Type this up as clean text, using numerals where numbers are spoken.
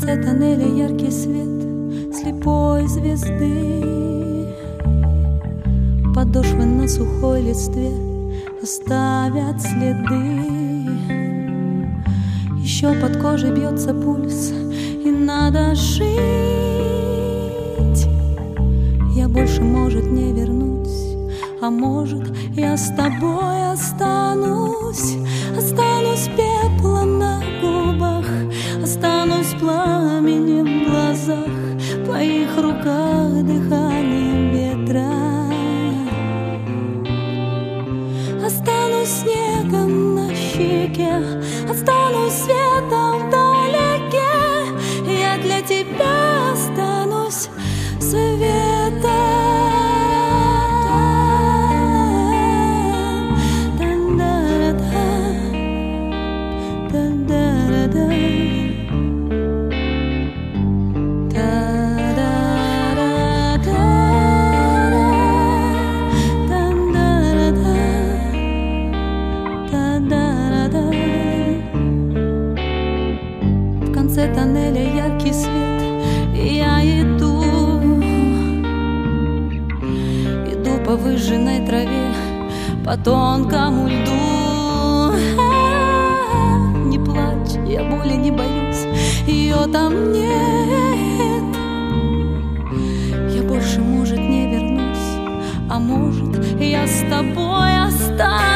конце тоннеля яркий свет слепой звезды. Подошвы на сухой листве оставят следы. Еще под кожей бьется пульс, и надо жить. Я больше, может, не вернусь, а может, я с тобой останусь. Останусь пеплом на губах, останусь пламенем в глазах, в твоих руках дыханием ветра. Останусь снегом на щеке, останусь светом вдалеке. Я для тебя останусь светом. В конце тоннеля яркий свет, и я иду по выжженной траве, по тонкому льду. Не плачь, я боли не боюсь, ее там нет. Я больше, может, не вернусь, а может, я с тобой останусь.